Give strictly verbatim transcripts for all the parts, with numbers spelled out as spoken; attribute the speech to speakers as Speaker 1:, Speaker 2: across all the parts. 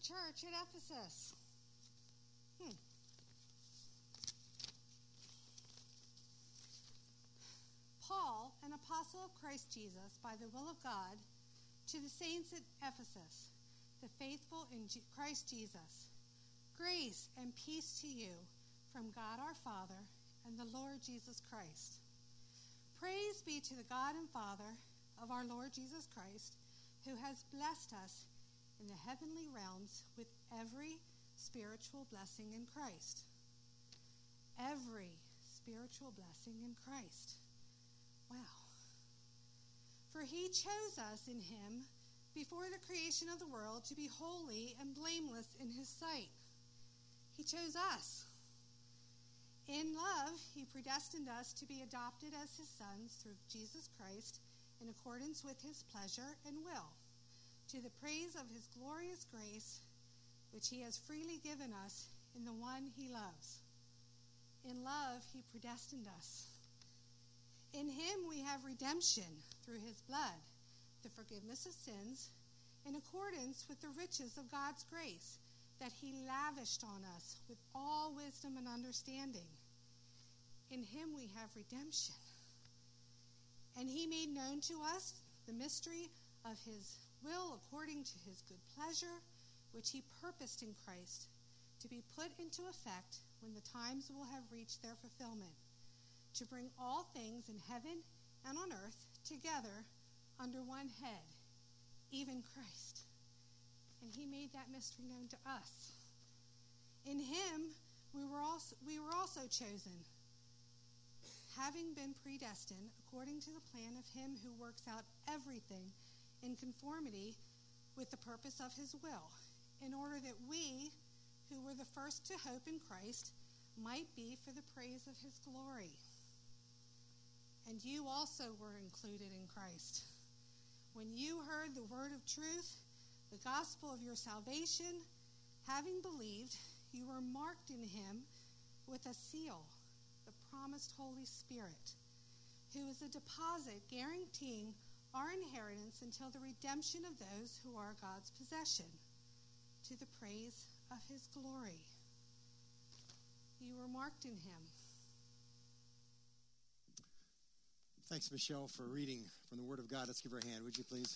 Speaker 1: church at Ephesus. Hmm. Paul, an apostle of Christ Jesus, by the will of God, to the saints at Ephesus, the faithful in Christ Jesus, grace and peace to you from God our Father and the Lord Jesus Christ. Praise be to the God and Father of our Lord Jesus Christ, who has blessed us in the heavenly realms with every spiritual blessing in Christ. Every spiritual blessing in Christ. Wow. For he chose us in him before the creation of the world to be holy and blameless in his sight. He chose us. In love, he predestined us to be adopted as his sons through Jesus Christ in accordance with his pleasure and will, to the praise of his glorious grace, which he has freely given us in the one he loves. In love, he predestined us. In him we have redemption through his blood, the forgiveness of sins, in accordance with the riches of God's grace that he lavished on us with all wisdom and understanding. In him we have redemption. And he made known to us the mystery of his will according to his good pleasure, which he purposed in Christ to be put into effect when the times will have reached their fulfillment, to bring all things in heaven and on earth together under one head, even Christ. And he made that mystery known to us. In him we were also, we were also chosen, having been predestined according to the plan of him who works out everything in conformity with the purpose of his will, in order that we, who were the first to hope in Christ, might be for the praise of his glory. And you also were included in Christ. When you heard the word of truth, the gospel of your salvation, having believed, you were marked in him with a seal, the promised Holy Spirit, who is a deposit guaranteeing our inheritance until the redemption of those who are God's possession, to the praise of his glory. You were marked in him.
Speaker 2: Thanks, Michelle, for reading from the Word of God. Let's give her a hand, would you please?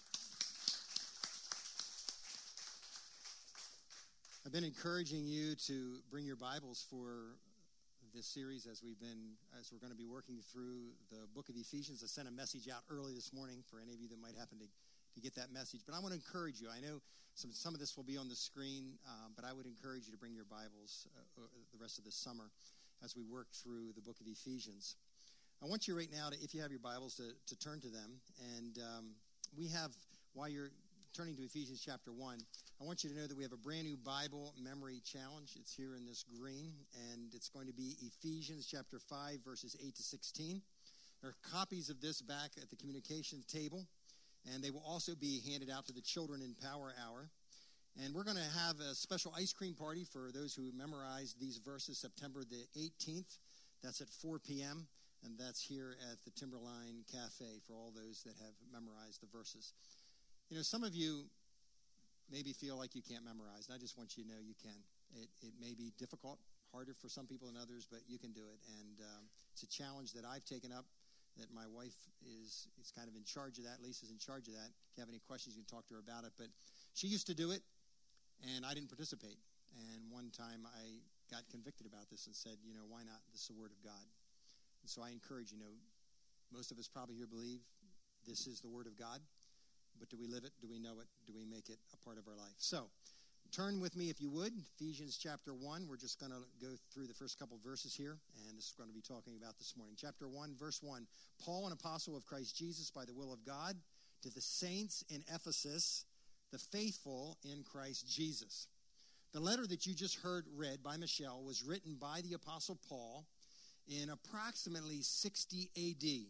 Speaker 2: I've been encouraging you to bring your Bibles for this series as we've been, as we're going to be working through the book of Ephesians. I sent a message out early this morning for any of you that might happen to, to get that message. But I want to encourage you. I know some, some of this will be on the screen, uh, but I would encourage you to bring your Bibles uh, the rest of this summer as we work through the book of Ephesians. I want you right now, to, if you have your Bibles, to, to turn to them. And um, we have, while you're turning to Ephesians chapter one, I want you to know that we have a brand new Bible memory challenge. It's here in this green, and it's going to be Ephesians chapter five, verses eight to sixteen. There are copies of this back at the communication table, and they will also be handed out to the children in Power Hour. And we're going to have a special ice cream party for those who memorized these verses September the eighteenth. That's at four p.m., and that's here at the Timberline Cafe for all those that have memorized the verses. You know, some of you maybe feel like you can't memorize, and I just want you to know you can. It, it may be difficult, harder for some people than others, but you can do it. And um, it's a challenge that I've taken up, that my wife is, is kind of in charge of that. Lisa's in charge of that. If you have any questions, you can talk to her about it. But she used to do it, and I didn't participate. And one time I got convicted about this and said, you know, why not? This is the Word of God. And so I encourage you, you know, most of us probably here believe this is the Word of God. But do we live it? Do we know it? Do we make it a part of our life? So turn with me, if you would, Ephesians chapter one. We're just going to go through the first couple verses here, and this is going to be talking about this morning. Chapter one, verse one. Paul, an apostle of Christ Jesus by the will of God, to the saints in Ephesus, the faithful in Christ Jesus. The letter that you just heard read by Michelle was written by the apostle Paul in approximately sixty A D.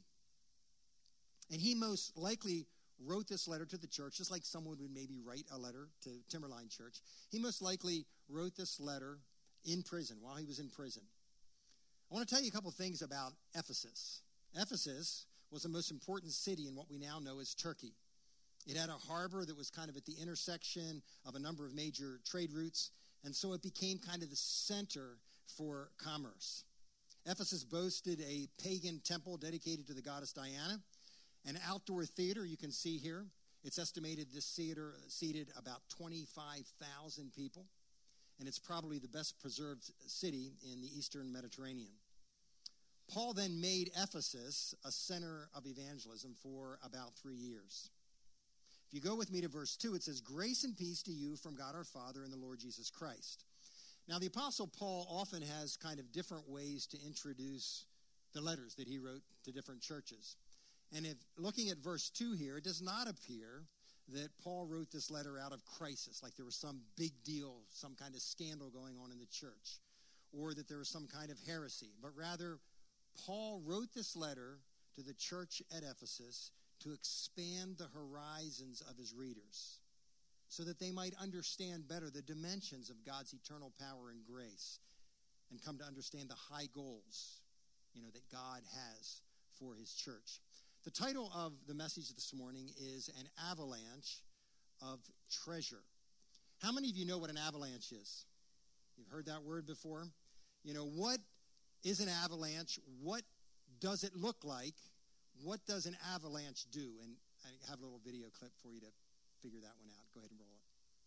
Speaker 2: And he most likely wrote this letter to the church, just like someone would maybe write a letter to Timberline Church. He most likely wrote this letter in prison, while he was in prison. I want to tell you a couple of things about Ephesus. Ephesus was the most important city in what we now know as Turkey. It had a harbor that was kind of at the intersection of a number of major trade routes, and so it became kind of the center for commerce. Ephesus boasted a pagan temple dedicated to the goddess Diana, an outdoor theater you can see here. It's estimated this theater seated about twenty-five thousand people, and it's probably the best preserved city in the eastern Mediterranean. Paul then made Ephesus a center of evangelism for about three years. If you go with me to verse two, it says, "Grace and peace to you from God our Father and the Lord Jesus Christ." Now, the Apostle Paul often has kind of different ways to introduce the letters that he wrote to different churches. And if looking at verse two here, it does not appear that Paul wrote this letter out of crisis, like there was some big deal, some kind of scandal going on in the church, or that there was some kind of heresy. But rather, Paul wrote this letter to the church at Ephesus to expand the horizons of his readers so that they might understand better the dimensions of God's eternal power and grace and come to understand the high goals, you know, that God has for his church. The title of the message this morning is An Avalanche of Treasure. How many of you know what an avalanche is? You've heard that word before? You know, what is an avalanche? What does it look like? What does an avalanche do? And I have a little video clip for you to figure that one out. Go ahead and roll it.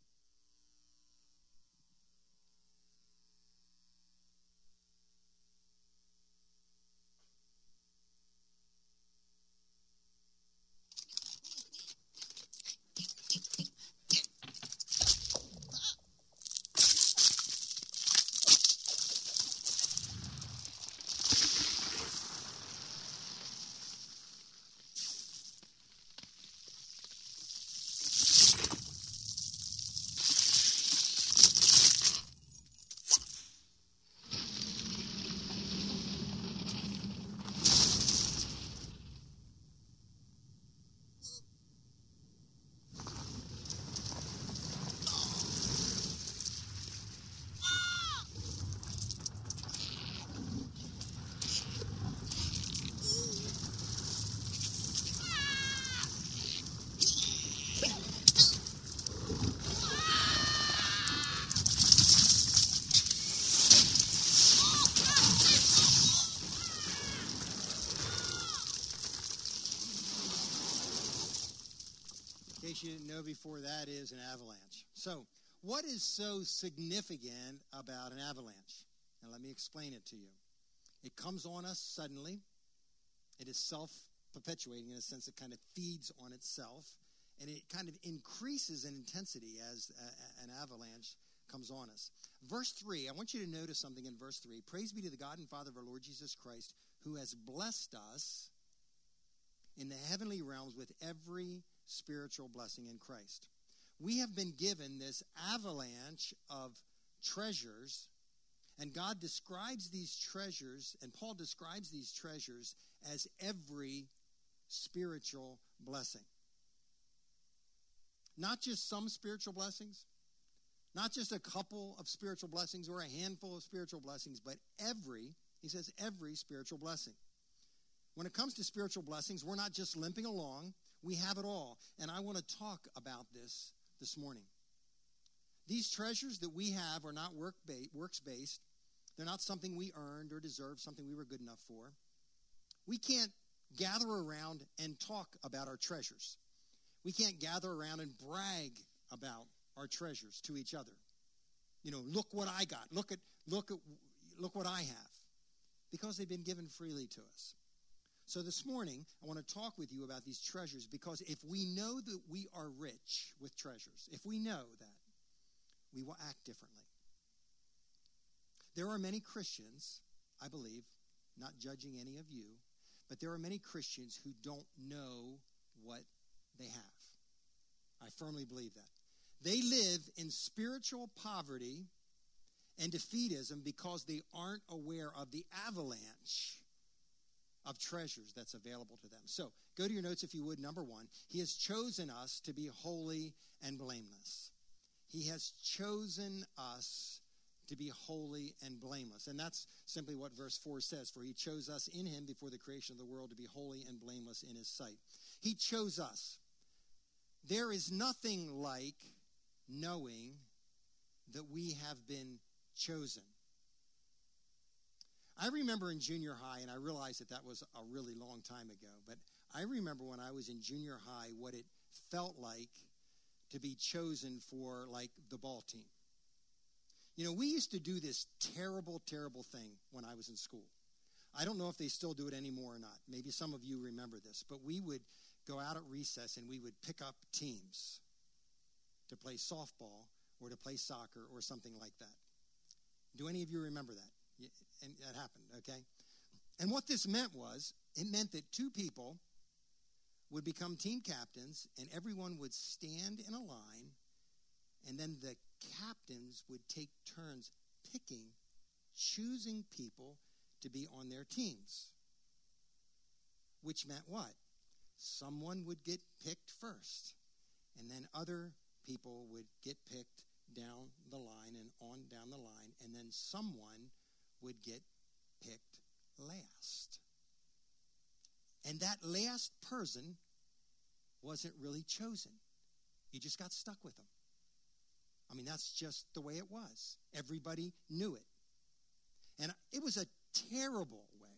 Speaker 2: In case you didn't know before, that is an avalanche. So, what is so significant about an avalanche? Now, let me explain it to you. It comes on us suddenly. It is self-perpetuating in a sense. It kind of feeds on itself. And it kind of increases in intensity as a, an avalanche comes on us. Verse three, I want you to notice something in verse three. Praise be to the God and Father of our Lord Jesus Christ, who has blessed us in the heavenly realms with every spiritual blessing in Christ. We have been given this avalanche of treasures, and God describes these treasures, and Paul describes these treasures as every spiritual blessing. Not just some spiritual blessings, not just a couple of spiritual blessings or a handful of spiritual blessings, but every, he says, every spiritual blessing. When it comes to spiritual blessings, we're not just limping along. We have it all. And I want to talk about this this morning. These treasures that we have are not work-based, works-based. They're not something we earned or deserved, something we were good enough for. We can't gather around and talk about our treasures. We can't gather around and brag about our treasures to each other. You know, look what I got. Look at, look at, look what I have. Because they've been given freely to us. So this morning, I want to talk with you about these treasures, because if we know that we are rich with treasures, if we know that, we will act differently. There are many Christians, I believe, not judging any of you, but there are many Christians who don't know what they have. I firmly believe that. They live in spiritual poverty and defeatism because they aren't aware of the avalanche of treasures that's available to them. So, go to your notes if you would. Number one, he has chosen us to be holy and blameless. He has chosen us to be holy and blameless. And that's simply what verse four says. For he chose us in him before the creation of the world to be holy and blameless in his sight. He chose us. There is nothing like knowing that we have been chosen. I remember in junior high, and I realize that that was a really long time ago, but I remember when I was in junior high what it felt like to be chosen for, like, the ball team. You know, we used to do this terrible, terrible thing when I was in school. I don't know if they still do it anymore or not. Maybe some of you remember this, but we would go out at recess and we would pick up teams to play softball or to play soccer or something like that. Do any of you remember that? And that happened, okay? And what this meant was, it meant that two people would become team captains, and everyone would stand in a line, and then the captains would take turns picking, choosing people to be on their teams. Which meant what? Someone would get picked first, and then other people would get picked down the line and on down the line, and then someone would get picked last. And that last person wasn't really chosen. You just got stuck with them. I mean, that's just the way it was. Everybody knew it. And it was a terrible way.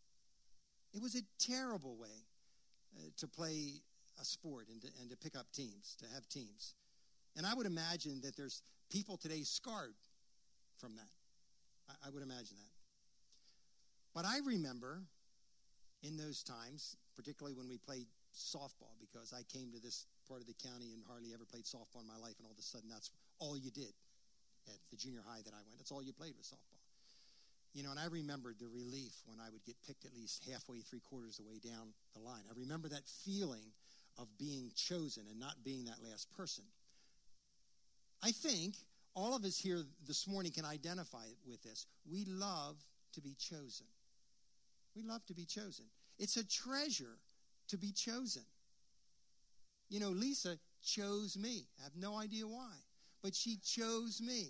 Speaker 2: It was a terrible way uh, to play a sport and to, and to pick up teams, to have teams. And I would imagine that there's people today scarred from that. I, I would imagine that. But I remember in those times, particularly when we played softball, because I came to this part of the county and hardly ever played softball in my life, and all of a sudden that's all you did at the junior high that I went. That's all you played was softball. You know, and I remembered the relief when I would get picked at least halfway, three quarters of the way down the line. I remember that feeling of being chosen and not being that last person. I think all of us here this morning can identify with this. We love to be chosen. We love to be chosen. It's a treasure to be chosen. You know, Lisa chose me. I have no idea why, but she chose me.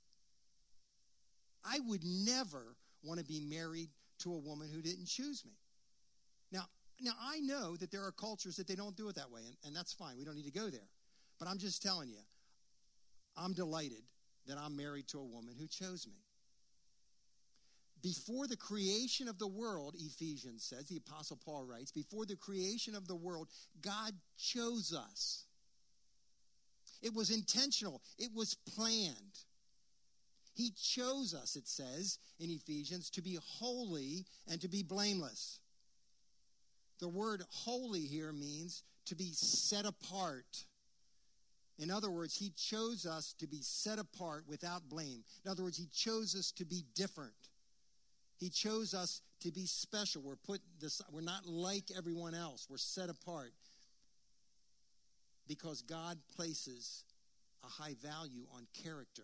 Speaker 2: I would never want to be married to a woman who didn't choose me. Now, now I know that there are cultures that they don't do it that way, and, and that's fine. We don't need to go there. But I'm just telling you, I'm delighted that I'm married to a woman who chose me. Before the creation of the world, Ephesians says, the Apostle Paul writes, before the creation of the world, God chose us. It was intentional. It was planned. He chose us, it says in Ephesians, to be holy and to be blameless. The word holy here means to be set apart. In other words, he chose us to be set apart without blame. In other words, he chose us to be different. He chose us to be special. We're put this, we're not like everyone else. We're set apart because God places a high value on character.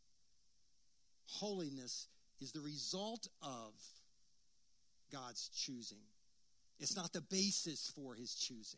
Speaker 2: Holiness is the result of God's choosing. It's not the basis for his choosing.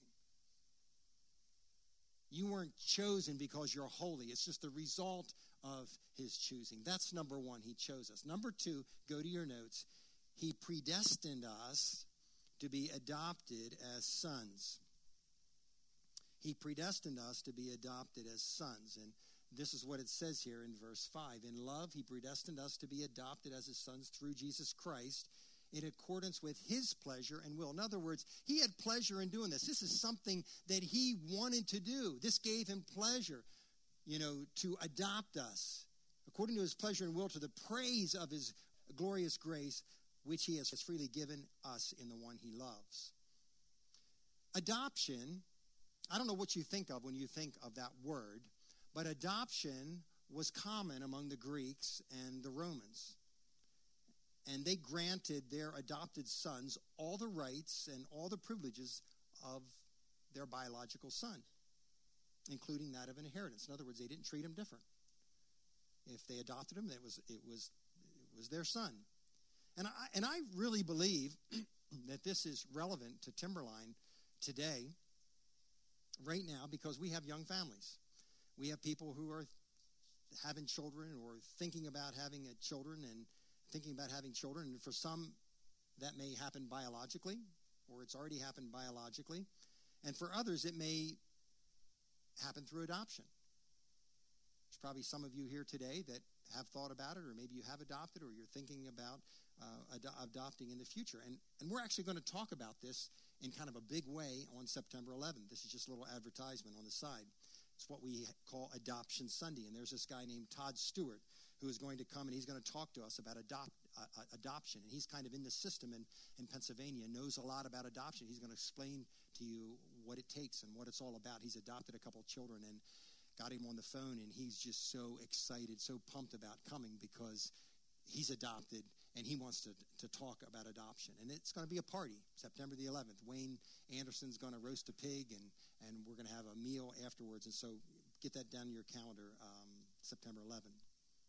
Speaker 2: You weren't chosen because you're holy. It's just the result of his choosing. That's number one. He chose us. Number two, go to your notes. He predestined us to be adopted as sons. He predestined us to be adopted as sons. And this is what it says here in verse five. In love, he predestined us to be adopted as his sons through Jesus Christ in accordance with his pleasure and will. In other words, he had pleasure in doing this. This is something that he wanted to do. This gave him pleasure, you know, to adopt us according to his pleasure and will to the praise of his glorious grace, which he has freely given us in the one he loves. Adoption, I don't know what you think of when you think of that word, but adoption was common among the Greeks and the Romans. And they granted their adopted sons all the rights and all the privileges of their biological son, including that of an inheritance. In other words, they didn't treat him different. If they adopted him, it was it was it was their son. And I and I really believe that this is relevant to Timberline today, right now, because we have young families. We have people who are having children or thinking about having a children and thinking about having children. And for some, that may happen biologically, or it's already happened biologically. And for others, it may happened through adoption. There's probably some of you here today that have thought about it, or maybe you have adopted, or you're thinking about uh, ad- adopting in the future. And, and we're actually going to talk about this in kind of a big way on September eleventh. This is just a little advertisement on the side. It's what we call Adoption Sunday. And there's this guy named Todd Stewart who is going to come, and he's going to talk to us about adopt, uh, adoption. And he's kind of in the system in, in Pennsylvania, knows a lot about adoption. He's going to explain to you what it takes and what it's all about. He's adopted a couple of children and got him on the phone, and he's just so excited, so pumped about coming because he's adopted, and he wants to, to talk about adoption. And it's going to be a party, September the eleventh. Wayne Anderson's going to roast a pig, and, and we're going to have a meal afterwards. And so get that down in your calendar, um, September eleventh.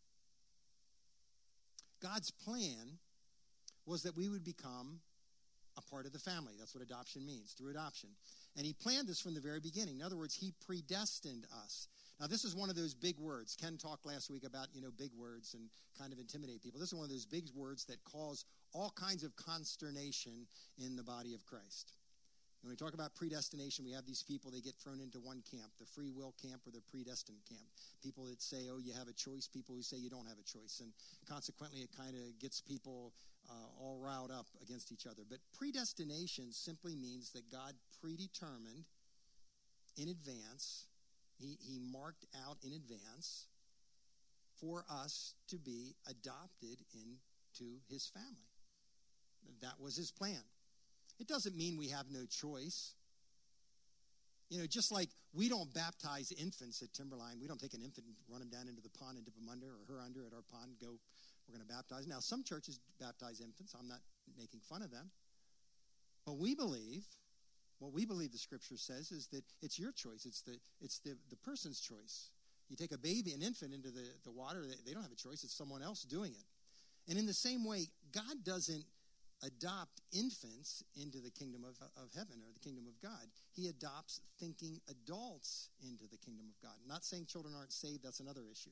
Speaker 2: God's plan was that we would become a part of the family. That's what adoption means, through adoption. And he planned this from the very beginning. In other words, he predestined us. Now, this is one of those big words. Ken talked last week about, you know, big words and kind of intimidate people. This is one of those big words that cause all kinds of consternation in the body of Christ. When we talk about predestination, we have these people, they get thrown into one camp, the free will camp or the predestined camp. People that say, oh, you have a choice, people who say you don't have a choice. And consequently, it kind of gets people uh, all riled up against each other. But predestination simply means that God predetermined in advance, he, he marked out in advance for us to be adopted into his family. That was his plan. It doesn't mean we have no choice. You know, just like we don't baptize infants at Timberline. We don't take an infant and run him down into the pond and dip him under, or her under at our pond and go, we're going to baptize. Now, some churches baptize infants. I'm not making fun of them. But we believe, what we believe the scripture says is that it's your choice. It's the it's the, the person's choice. You take a baby, an infant, into the, the water, they, they don't have a choice. It's someone else doing it. And in the same way, God doesn't adopt infants into the kingdom of, of heaven or the kingdom of God. He adopts thinking adults into the kingdom of God. I'm not saying children aren't saved. That's another issue.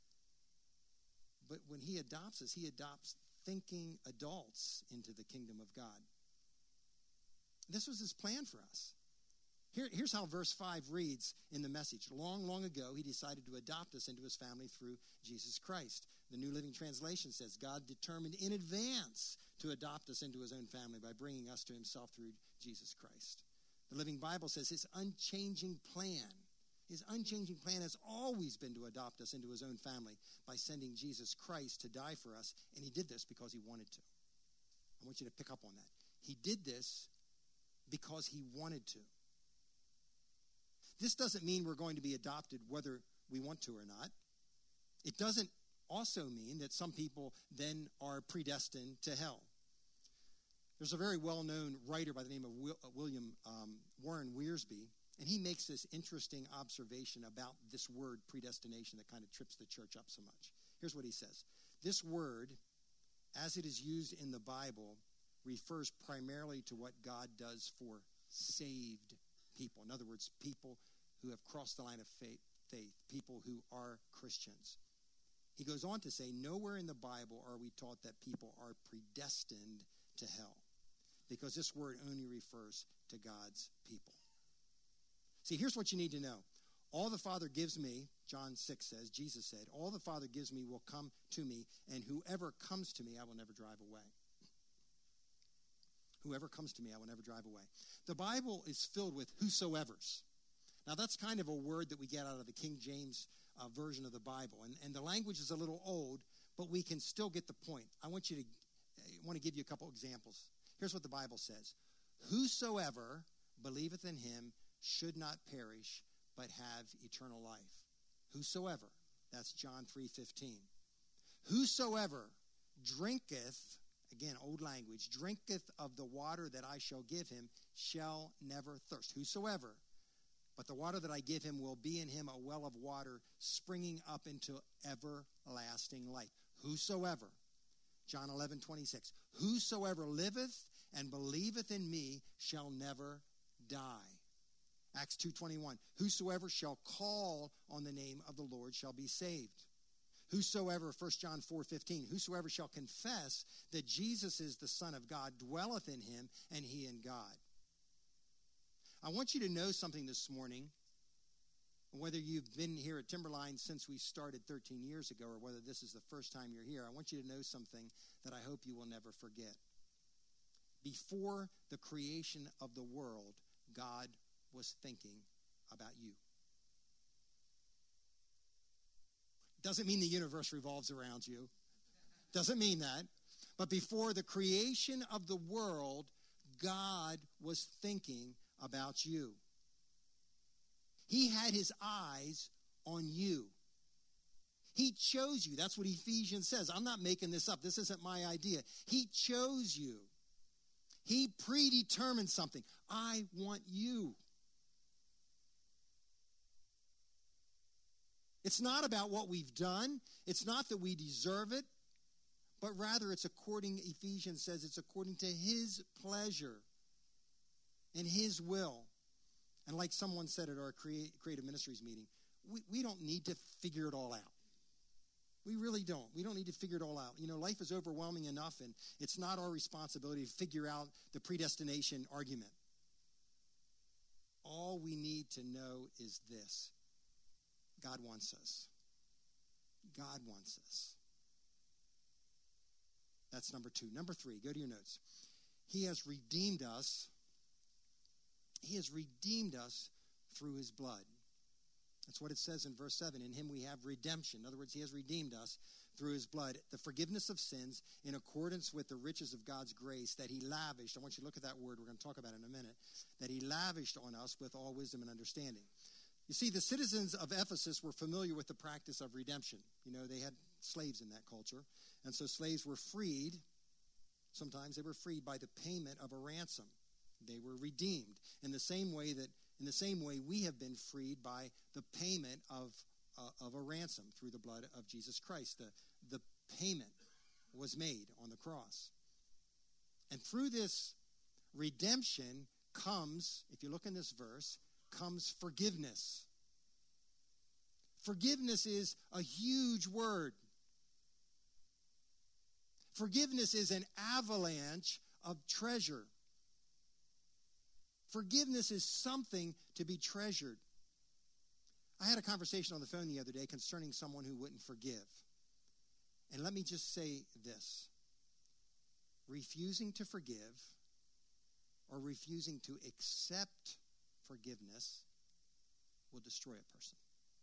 Speaker 2: But when he adopts us, he adopts thinking adults into the kingdom of God. This was his plan for us. Here, here's how verse five reads in the Message. Long, long ago, he decided to adopt us into his family through Jesus Christ. The New Living Translation says, God determined in advance to adopt us into his own family by bringing us to himself through Jesus Christ. The Living Bible says his unchanging plan, his unchanging plan has always been to adopt us into his own family by sending Jesus Christ to die for us, and he did this because he wanted to. I want you to pick up on that. He did this because he wanted to. This doesn't mean we're going to be adopted whether we want to or not. It doesn't also mean that some people then are predestined to hell. There's a very well-known writer by the name of Will, uh, William um, Warren Wiersbe, and he makes this interesting observation about this word predestination that kind of trips the church up so much. Here's what he says. This word, as it is used in the Bible, refers primarily to what God does for saved people. In other words, people who have crossed the line of faith, faith, people who are Christians. He goes on to say, nowhere in the Bible are we taught that people are predestined to hell, because this word only refers to God's people. See, here's what you need to know. All the Father gives me, John six says, Jesus said, all the Father gives me will come to me, and whoever comes to me, I will never drive away. Whoever comes to me, I will never drive away. The Bible is filled with whosoevers. Now, that's kind of a word that we get out of the King James uh, version of the Bible. And, and the language is a little old, but we can still get the point. I want you to, I want to give you a couple examples. Here's what the Bible says. Whosoever believeth in him should not perish, but have eternal life. Whosoever. That's John three fifteen. Whosoever drinketh, again, old language, drinketh of the water that I shall give him shall never thirst. Whosoever. But the water that I give him will be in him a well of water springing up into everlasting life. Whosoever. John eleven twenty-six. Whosoever liveth and believeth in me shall never die. Acts two twenty-one. Whosoever shall call on the name of the Lord shall be saved. Whosoever, First John four fifteen, whosoever shall confess that Jesus is the Son of God dwelleth in him, and he in God. I want you to know something this morning. whether you've been here at Timberline since we started thirteen years ago or whether this is the first time you're here, I want you to know something that I hope you will never forget. Before the creation of the world, God was thinking about you. Doesn't mean the universe revolves around you. Doesn't mean that. But before the creation of the world, God was thinking about you. He had his eyes on you. He chose you. That's what Ephesians says. I'm not making this up. This isn't my idea. He chose you. He predetermined something. I want you. It's not about what we've done. It's not that we deserve it, but rather it's according, Ephesians says, it's according to his pleasure and his will. And like someone said at our Creative Ministries meeting, we, we don't need to figure it all out. We really don't. We don't need to figure it all out. You know, life is overwhelming enough, and it's not our responsibility to figure out the predestination argument. All we need to know is this. God wants us. God wants us. That's number two. Number three, go to your notes. He has redeemed us. He has redeemed us through his blood. That's what it says in verse seven. In him we have redemption. In other words, he has redeemed us through his blood, the forgiveness of sins in accordance with the riches of God's grace that he lavished. I want you to look at that word. We're going to talk about it in a minute. That he lavished on us with all wisdom and understanding. You see, the citizens of Ephesus were familiar with the practice of redemption. You know, they had slaves in that culture. And so slaves were freed. Sometimes they were freed by the payment of a ransom. They were redeemed in the same way that, in the same way we have been freed by the payment of, uh, of a ransom through the blood of Jesus Christ. The, the payment was made on the cross. And through this redemption comes, if you look in this verse, comes forgiveness. Forgiveness is a huge word. Forgiveness is an avalanche of treasure. Forgiveness is something to be treasured. I had a conversation on the phone the other day concerning someone who wouldn't forgive. And let me just say this. Refusing to forgive or refusing to accept forgiveness will destroy a person.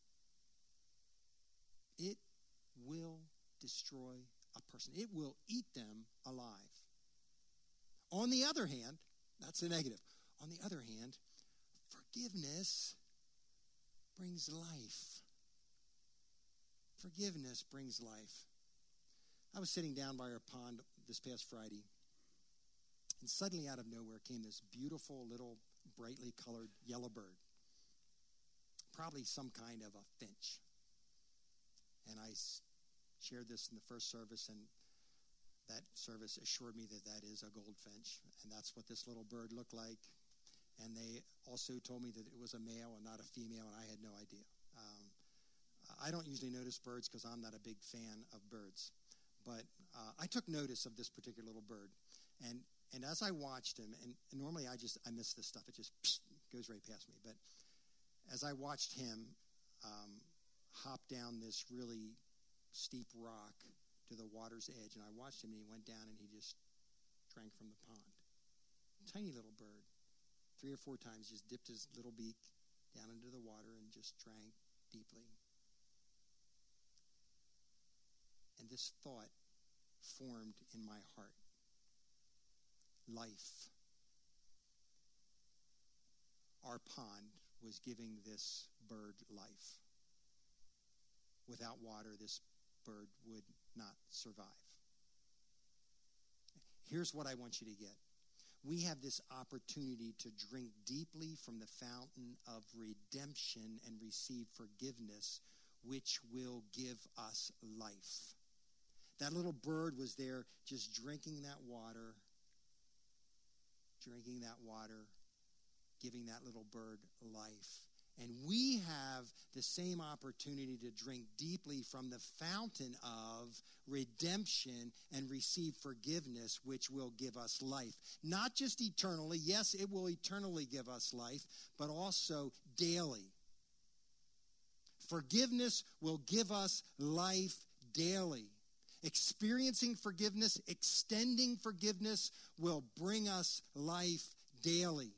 Speaker 2: It will destroy a person. It will eat them alive. On the other hand, that's the negative. On the other hand, forgiveness brings life. Forgiveness brings life. I was sitting down by our pond this past Friday, and suddenly out of nowhere came this beautiful little brightly colored yellow bird. Probably some kind of a finch. And I shared this in the first service, and that service assured me that that is a goldfinch, and that's what this little bird looked like. And they also told me that it was a male and not a female, and I had no idea. Um, I don't usually notice birds because I'm not a big fan of birds. But uh, I took notice of this particular little bird. And and as I watched him, and, and normally I just, I miss this stuff. It just psh, goes right past me. But as I watched him um, hop down this really steep rock to the water's edge, and I watched him, and he went down, and he just drank from the pond. Tiny little bird. Three or four times just dipped his little beak down into the water and just drank deeply. And this thought formed in my heart. Life. Our pond was giving this bird life. Without water, this bird would not survive. Here's what I want you to get. We have this opportunity to drink deeply from the fountain of redemption and receive forgiveness, which will give us life. That little bird was there just drinking that water, drinking that water, giving that little bird life. And we have the same opportunity to drink deeply from the fountain of redemption and receive forgiveness, which will give us life. Not just eternally. Yes, it will eternally give us life, but also daily. Forgiveness will give us life daily. Experiencing forgiveness, extending forgiveness will bring us life daily.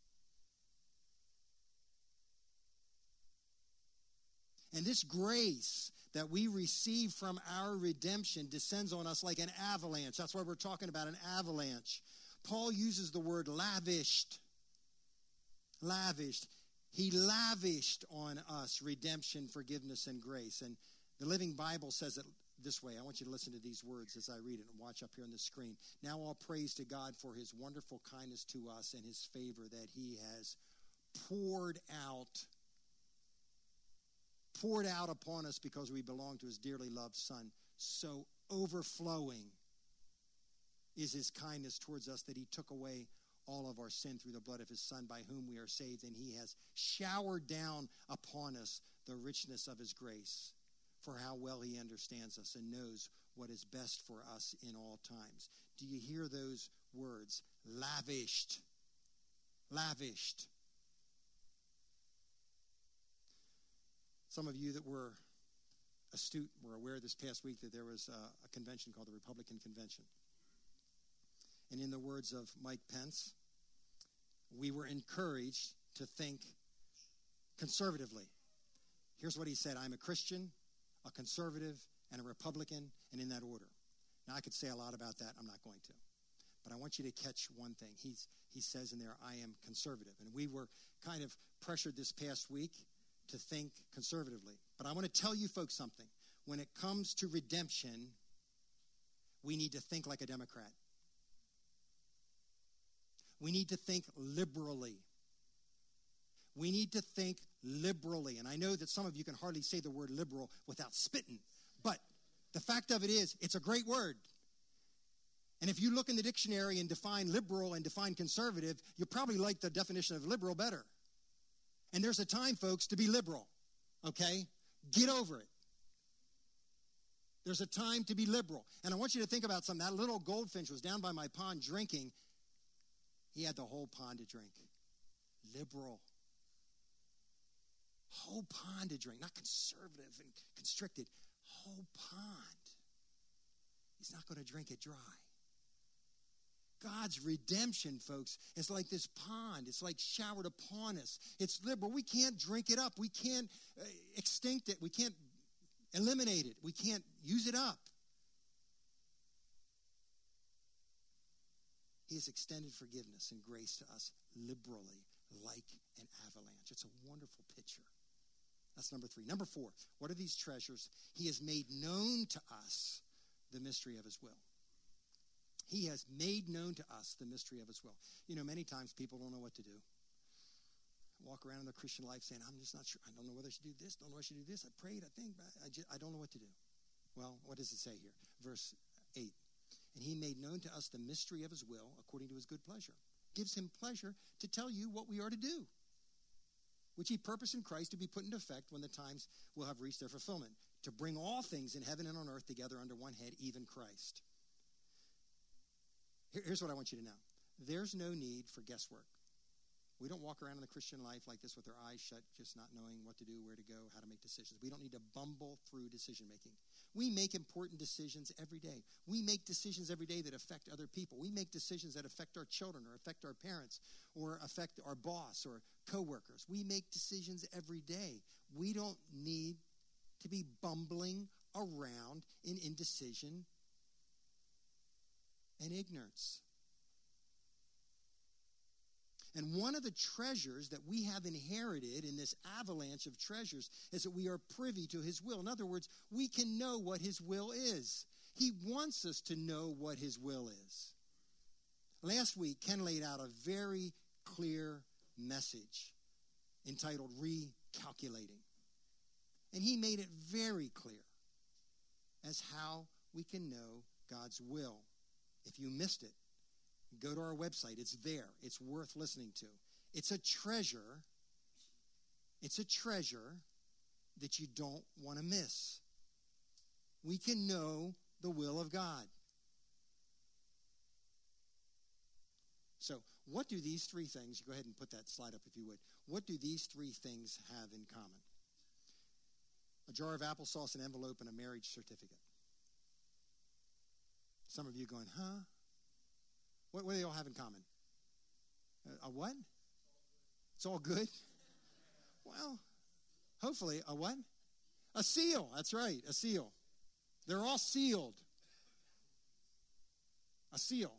Speaker 2: And this grace that we receive from our redemption descends on us like an avalanche. That's why we're talking about an avalanche. Paul uses the word lavished. Lavished. He lavished on us redemption, forgiveness, and grace. And the Living Bible says it this way. I want you to listen to these words as I read it and watch up here on the screen. Now all praise to God for his wonderful kindness to us and his favor that he has poured out, poured out upon us because we belong to his dearly loved Son. So overflowing is his kindness towards us that he took away all of our sin through the blood of his Son, by whom we are saved, and he has showered down upon us the richness of his grace, for how well he understands us and knows what is best for us in all times. Do you hear those words? Lavished. Lavished. Some of you that were astute were aware this past week that there was a, a convention called the Republican Convention. And in the words of Mike Pence, we were encouraged to think conservatively. Here's what he said: I'm a Christian, a conservative, and a Republican, and in that order. Now, I could say a lot about that. I'm not going to. But I want you to catch one thing. He's, he says in there, I am conservative. And we were kind of pressured this past week to think conservatively. But I want to tell you folks something. When it comes to redemption, we need to think like a Democrat. We need to think liberally. We need to think liberally. And I know that some of you can hardly say the word liberal without spitting. But the fact of it is, it's a great word. And if you look in the dictionary and define liberal and define conservative, you'll probably like the definition of liberal better. And there's a time, folks, to be liberal. Okay? Get over it. There's a time to be liberal. And I want you to think about something. That little goldfinch was down by my pond drinking. He had the whole pond to drink. Liberal. Whole pond to drink. Not conservative and constricted. Whole pond. He's not going to drink it dry. God's redemption, folks, is like this pond. It's like showered upon us. It's liberal. We can't drink it up. We can't uh, extinct it. We can't eliminate it. We can't use it up. He has extended forgiveness and grace to us liberally, like an avalanche. It's a wonderful picture. That's number three. Number four, what are these treasures? He has made known to us the mystery of his will. He has made known to us the mystery of his will. You know, many times people don't know what to do. Walk around in their Christian life saying, I'm just not sure. I don't know whether I should do this. Don't know if I should do this. I prayed, I think, but I, just, I don't know what to do. Well, what does it say here? Verse eight. And he made known to us the mystery of his will according to his good pleasure. Gives him pleasure to tell you what we are to do, which he purposed in Christ to be put into effect when the times will have reached their fulfillment, to bring all things in heaven and on earth together under one head, even Christ. Here, here's what I want you to know. There's no need for guesswork. We don't walk around in the Christian life like this with our eyes shut, just not knowing what to do, where to go, how to make decisions. We don't need to bumble through decision making. We make important decisions every day. We make decisions every day that affect other people. We make decisions that affect our children or affect our parents or affect our boss or coworkers. We make decisions every day. We don't need to be bumbling around in indecision and ignorance. And one of the treasures that we have inherited in this avalanche of treasures is that we are privy to his will. In other words, we can know what his will is. He wants us to know what his will is. Last week, Ken laid out a very clear message entitled Recalculating. And he made it very clear as how we can know God's will. If you missed it, go to our website. It's there. It's worth listening to. It's a treasure. It's a treasure that you don't want to miss. We can know the will of God. So, what do these three things, go ahead and put that slide up if you would. What do these three things have in common? a jar of applesauce, an envelope, and a marriage certificate. Some of you going, huh? What, what do they all have in common? A, a what? It's all good? Well, hopefully, a what? A seal. That's right, a seal. They're all sealed. A seal.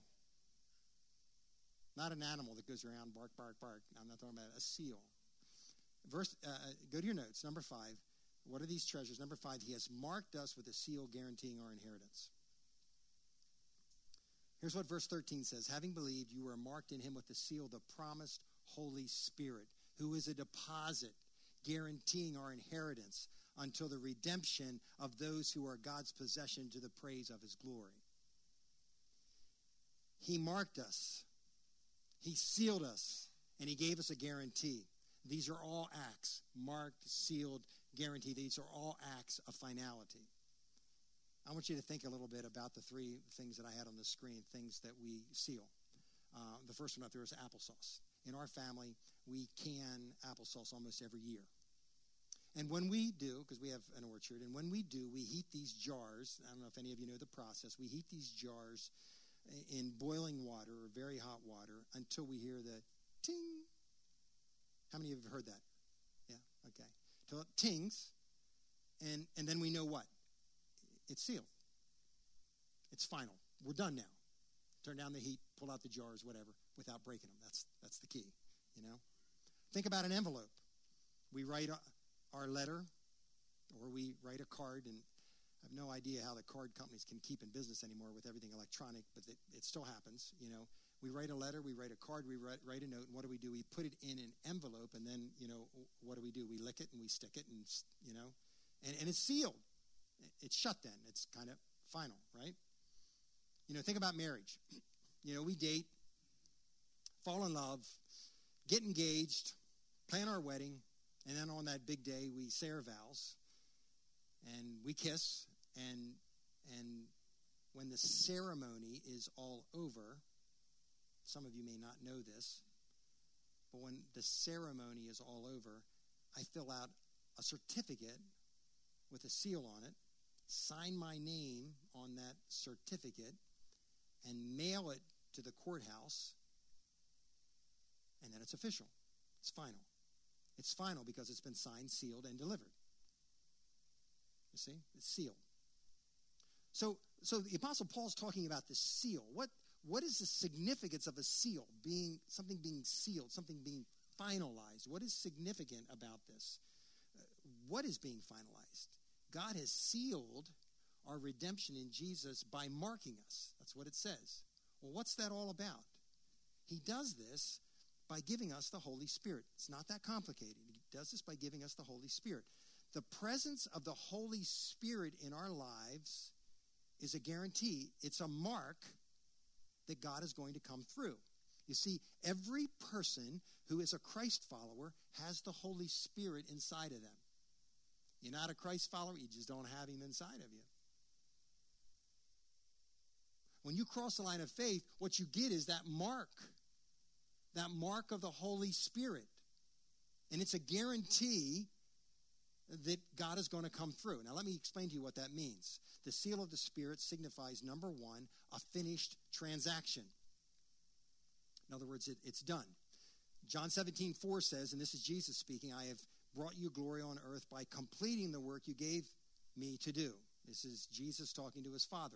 Speaker 2: Not an animal that goes around bark, bark, bark. I'm not talking about it. A seal. Verse. Uh, go to your notes. Number five. What are these treasures? Number five, he has marked us with a seal guaranteeing our inheritance. Here's what verse thirteen says. Having believed, you were marked in him with the seal, the promised Holy Spirit, who is a deposit guaranteeing our inheritance until the redemption of those who are God's possession to the praise of his glory. He marked us. He sealed us. And he gave us a guarantee. These are all acts. Marked, sealed, guarantee. These are all acts of finality. I want you to think a little bit about the three things that I had on the screen, things that we seal. Uh, the first one up there is applesauce. In our family, we can applesauce almost every year. And when we do, because we have an orchard, and when we do, we heat these jars. I don't know if any of you know the process. We heat these jars in boiling water or very hot water until we hear the ting. How many of you have heard that? Yeah, okay. Till it tings, and, and then we know what? It's sealed. It's final. We're done now. Turn down the heat, pull out the jars, whatever, without breaking them. That's that's the key, you know. Think about an envelope. We write our letter, or we write a card, and I have no idea how the card companies can keep in business anymore with everything electronic, but it, it still happens, you know. We write a letter, we write a card, we write, write a note, and what do we do? We put it in an envelope, and then, you know, what do we do? We lick it, and we stick it, and, you know, and, and it's sealed. It's shut then. It's kind of final, right? You know, think about marriage. You know, we date, fall in love, get engaged, plan our wedding, and then on that big day, we say our vows, and we kiss, and and when the ceremony is all over, some of you may not know this, but when the ceremony is all over, I fill out a certificate with a seal on it, sign my name on that certificate, and mail it to the courthouse, and then it's official. It's final. It's final because it's been signed, sealed, and delivered. You see? It's sealed. So, so the Apostle Paul's talking about the seal. What, what is the significance of a seal, being something being sealed, something being finalized? What is significant about this? Uh, what is being finalized? God has sealed our redemption in Jesus by marking us. That's what it says. Well, what's that all about? He does this by giving us the Holy Spirit. It's not that complicated. He does this by giving us the Holy Spirit. The presence of the Holy Spirit in our lives is a guarantee. It's a mark that God is going to come through. You see, every person who is a Christ follower has the Holy Spirit inside of them. You're not a Christ follower, you just don't have him inside of you. When you cross the line of faith, what you get is that mark, that mark of the Holy Spirit. And it's a guarantee that God is going to come through. Now, let me explain to you what that means. The seal of the Spirit signifies, number one, a finished transaction. In other words, it, it's done. John seventeen four says, and this is Jesus speaking, I have brought you glory on earth by completing the work you gave me to do. This is Jesus talking to his Father.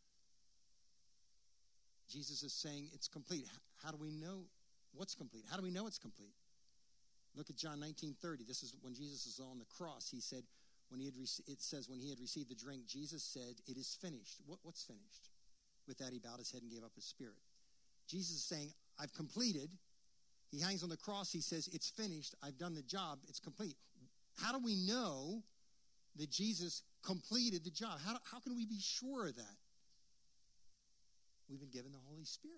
Speaker 2: Jesus is saying it's complete. How do we know what's complete? How do we know it's complete? Look at John nineteen thirty. This is when Jesus is on the cross. He said, when he had rec- it says, when he had received the drink, Jesus said, it is finished. What, what's finished? With that, he bowed his head and gave up his spirit. Jesus is saying, I've completed. He hangs on the cross. He says, it's finished. I've done the job. It's complete. How do we know that Jesus completed the job? How, how can we be sure of that? We've been given the Holy Spirit.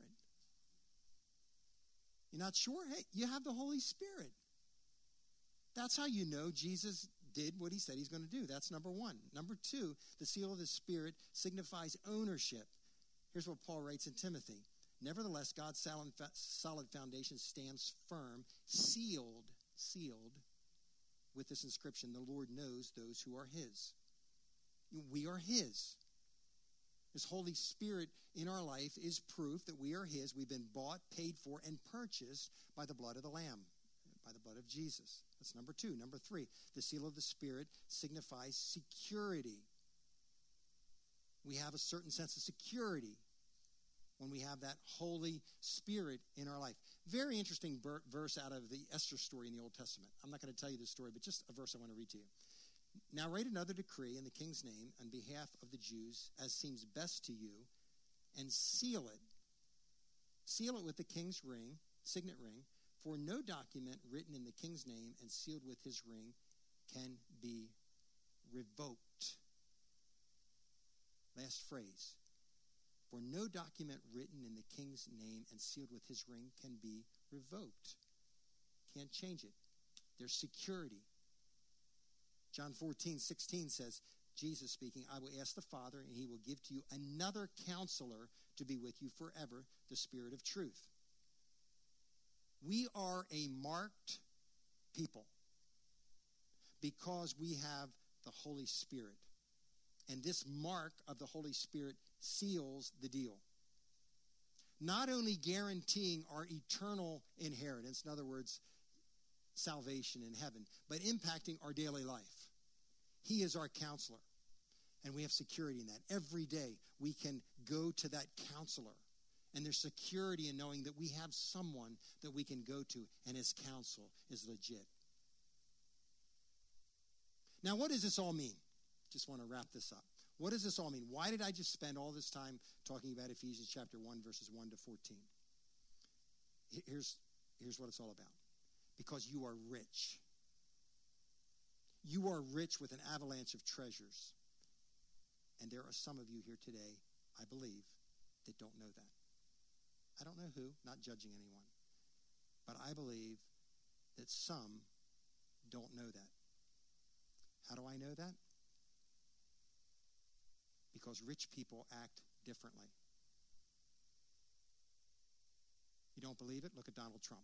Speaker 2: You're not sure? Hey, you have the Holy Spirit. That's how you know Jesus did what he said he's going to do. That's number one. Number two, the seal of the Spirit signifies ownership. Here's what Paul writes in Timothy. Nevertheless, God's solid foundation stands firm, sealed, sealed with this inscription, "The Lord knows those who are his." We are his. His Holy Spirit in our life is proof that we are his. We've been bought, paid for, and purchased by the blood of the Lamb, by the blood of Jesus. That's number two. Number three, the seal of the Spirit signifies security. We have a certain sense of security when we have that Holy Spirit in our life. Very interesting ber- verse out of the Esther story in the Old Testament. I'm not going to tell you the story, but just a verse I want to read to you. "Now write another decree in the king's name on behalf of the Jews as seems best to you, and seal it. Seal it with the king's ring, signet ring, for no document written in the king's name and sealed with his ring can be revoked." Last phrase. "For no document written in the king's name and sealed with his ring can be revoked." Can't change it. There's security. John fourteen sixteen says, Jesus speaking, "I will ask the Father, and he will give to you another counselor to be with you forever, the Spirit of truth." We are a marked people because we have the Holy Spirit. And this mark of the Holy Spirit seals the deal. Not only guaranteeing our eternal inheritance, in other words, salvation in heaven, but impacting our daily life. He is our counselor, and we have security in that. Every day we can go to that counselor, and there's security in knowing that we have someone that we can go to, and his counsel is legit. Now, what does this all mean? Just want to wrap this up. What does this all mean? Why did I just spend all this time talking about Ephesians chapter one, verses one to fourteen? Here's, here's what it's all about. Because you are rich. You are rich with an avalanche of treasures. And there are some of you here today, I believe, that don't know that. I don't know who, not judging anyone. But I believe that some don't know that. How do I know that? Because rich people act differently. You don't believe it? Look at Donald Trump.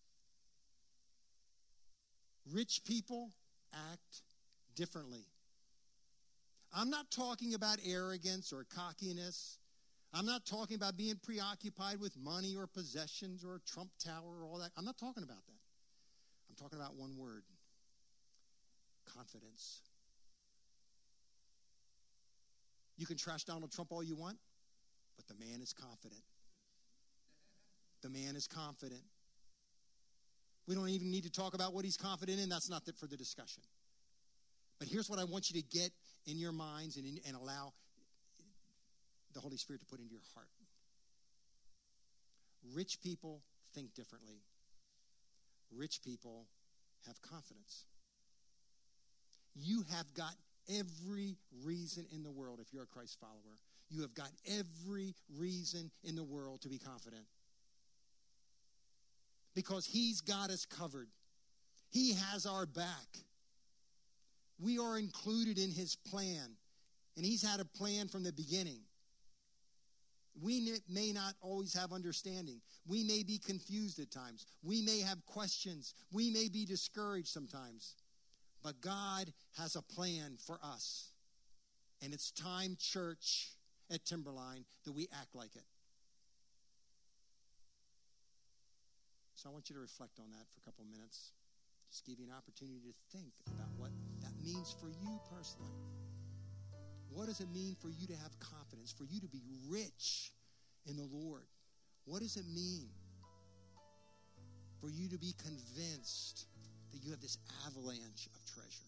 Speaker 2: Rich people act differently. I'm not talking about arrogance or cockiness. I'm not talking about being preoccupied with money or possessions or a Trump Tower or all that. I'm not talking about that. I'm talking about one word: confidence. You can trash Donald Trump all you want, but the man is confident. The man is confident. We don't even need to talk about what he's confident in. That's not for the discussion. But here's what I want you to get in your minds and, in, and allow the Holy Spirit to put into your heart. Rich people think differently. Rich people have confidence. You have got every reason in the world, if you're a Christ follower, you have got every reason in the world to be confident. Because he's got us covered. He has our back. We are included in his plan. And he's had a plan from the beginning. We may not always have understanding. We may be confused at times. We may have questions. We may be discouraged sometimes. But God has a plan for us. And it's time, church at Timberline, that we act like it. So I want you to reflect on that for a couple minutes. Just give you an opportunity to think about what that means for you personally. What does it mean for you to have confidence, for you to be rich in the Lord? What does it mean for you to be convinced that you have this avalanche of treasure?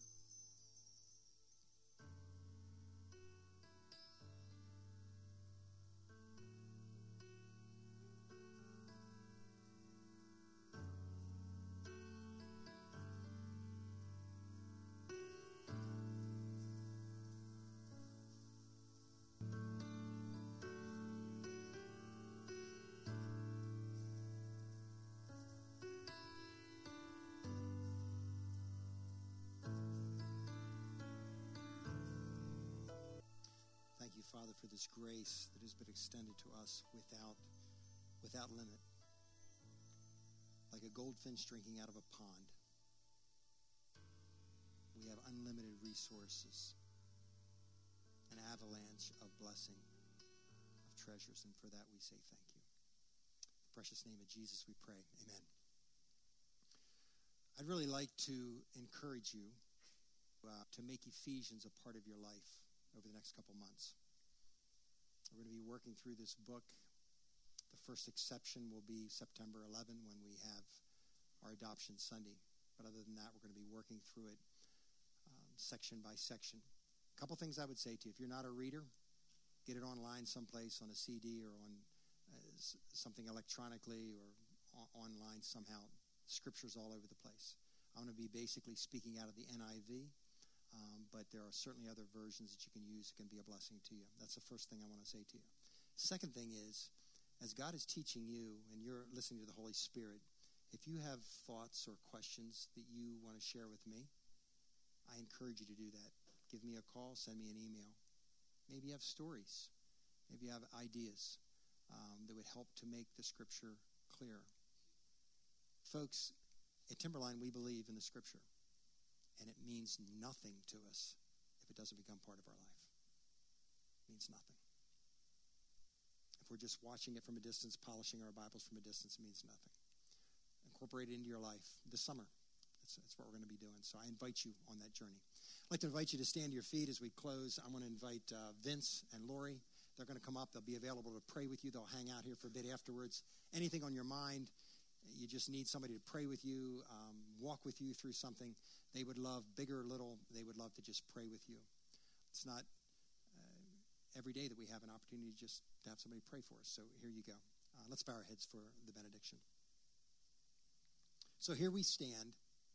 Speaker 2: Thank you, Father, for this grace that has been extended to us without, without limit. Like a goldfinch drinking out of a pond. we have unlimited resources, an avalanche of blessing, of treasures, and for that we say thank you. In the precious name of Jesus we pray. Amen. I'd really like to encourage you uh, to make Ephesians a part of your life over the next couple months. We're going to be working through this book. The first exception will be September eleventh when we have our Adoption Sunday. But other than that, we're going to be working through it um, section by section. A couple things I would say to you. If you're not a reader, get it online someplace on a C D or on uh, something electronically or o- online somehow. Scripture's all over the place. I'm going to be basically speaking out of the N I V, um, but there are certainly other versions that you can use that can be a blessing to you. That's the first thing I want to say to you. Second thing is, as God is teaching you and you're listening to the Holy Spirit, if you have thoughts or questions that you want to share with me, I encourage you to do that. Give me a call, send me an email. Maybe you have stories. Maybe you have ideas um, that would help to make the Scripture clearer. Folks, at Timberline, we believe in the Scripture, and it means nothing to us if it doesn't become part of our life. It means nothing. If we're just watching it from a distance, polishing our Bibles from a distance, it means nothing. Incorporate it into your life this summer. That's, that's what we're going to be doing. So I invite you on that journey. I'd like to invite you to stand to your feet as we close. I want to invite uh, Vince and Lori. They're going to come up. They'll be available to pray with you. They'll hang out here for a bit afterwards. Anything on your mind, you just need somebody to pray with you, um, walk with you through something. They would love, big or little, they would love to just pray with you. It's not every day that we have an opportunity just to have somebody pray for us. So here you go. Uh, let's bow our heads for the benediction. So here we stand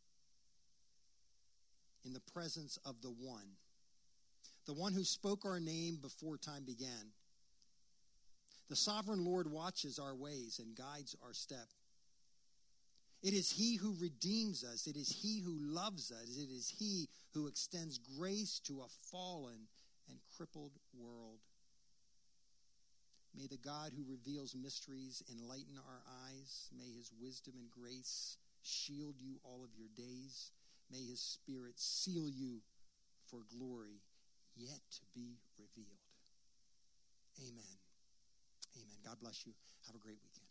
Speaker 2: in the presence of the One, the One who spoke our name before time began. The sovereign Lord watches our ways and guides our step. It is He who redeems us. It is He who loves us. It is He who extends grace to a fallen and crippled world. May the God who reveals mysteries enlighten our eyes. May His wisdom and grace shield you all of your days. May His Spirit seal you for glory yet to be revealed. Amen. Amen. God bless you. Have a great weekend.